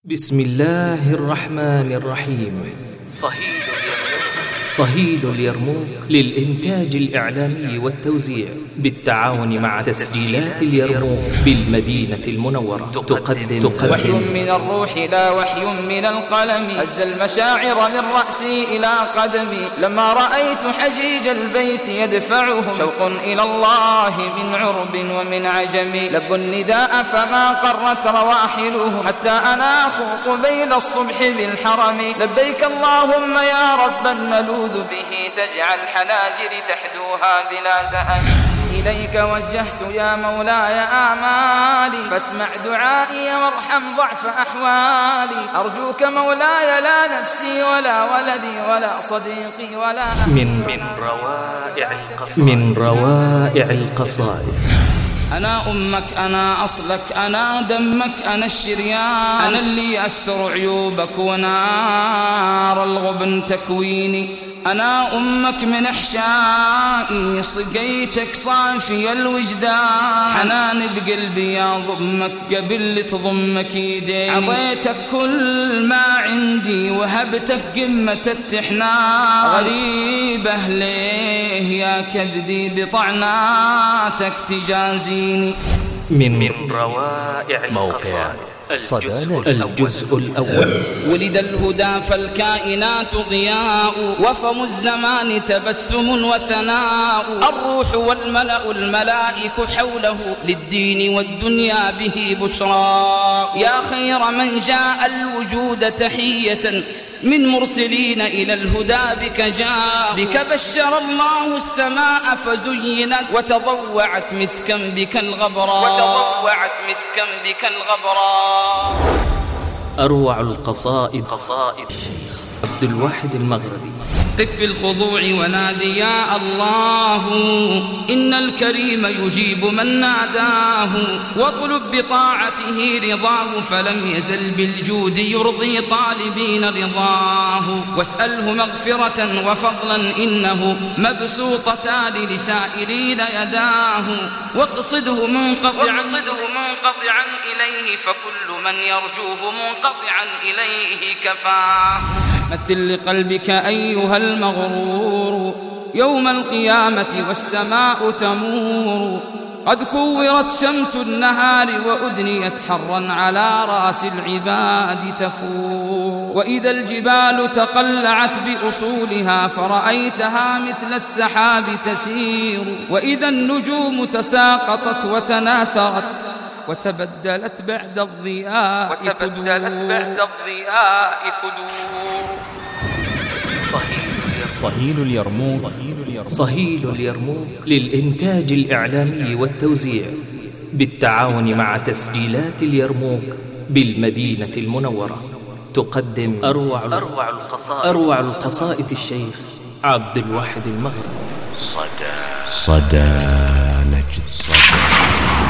بسم الله الرحمن الرحيم. صهيل اليرموك للإنتاج الإعلامي والتوزيع بالتعاون مع تسجيلات اليرموك بالمدينة المنورة تقدم وحي من الروح لا وحي من القلم، هز المشاعر من رأسي إلى قدمي، لما رأيت حجيج البيت يدفعه شوق إلى الله من عرب ومن عجم، لبوا النداء فما قرت رواحله حتى أناخ قبيل الصبح بالحرم، لبيك اللهم يا رب الملوذ به سجع الحناجر تحدوها بلا زأم، إليك وجهت يا مولاي آمالي، فاسمع دعائي وارحم ضعف أحوالي، أرجوك مولاي لا نفسي ولا ولدي ولا صديقي ولا من روائع القصائد. أنا أمك أنا أصلك أنا دمك أنا الشريان، أنا اللي أستر عيوبك ونار الغبن تكويني، أنا أمك من أحشائي سقيتك صافي الوجدان، حنان بقلبي يا ضمك قبل تضمك يديني، عطيتك كل ما عندي وهبتك قمة التحنان، غريبة ليه يا كبدي بطعناتك تجازيني. من روائع القصائد الجزء الأول. ولد الهدى فالكائنات ضياء، وفم الزمان تبسم وثناء، الروح والملأ الملائك حوله للدين والدنيا به بشرى، يا خير من جاء الوجود تحية من مرسلين إلى الهدى بك جاء، بك بشر الله السماء فزينت وتضوعت مسكا بك الغبراء، أروع القصائد الشيخ عبد الواحد المغربي. قف بالخضوع ونادي يا الله، إن الكريم يجيب من ناداه، واطلب بطاعته رضاه، فلم يزل بالجود يرضي طالبين رضاه، واسأله مغفرة وفضلا إنه مبسوطتان لسائلين يداه، واقصده منقطعا إليه، فكل من يرجوه منقطعا إليه كفاه، مثل لقلبك أيها المغرور يوم القيامة والسماء تمور، قد كورت شمس النهار وأدنيت حرا على رأس العباد تفور، وإذا الجبال تقلعت بأصولها فرأيتها مثل السحاب تسير، وإذا النجوم تساقطت وتناثرت وتبدلت بعد الضياء كدور. صهيل اليرموك للإنتاج الإعلامي والتوزيع بالتعاون مع تسجيلات اليرموك بالمدينة المنورة تقدم أروع القصائد الشيخ عبد الواحد المغربي. صدى نجد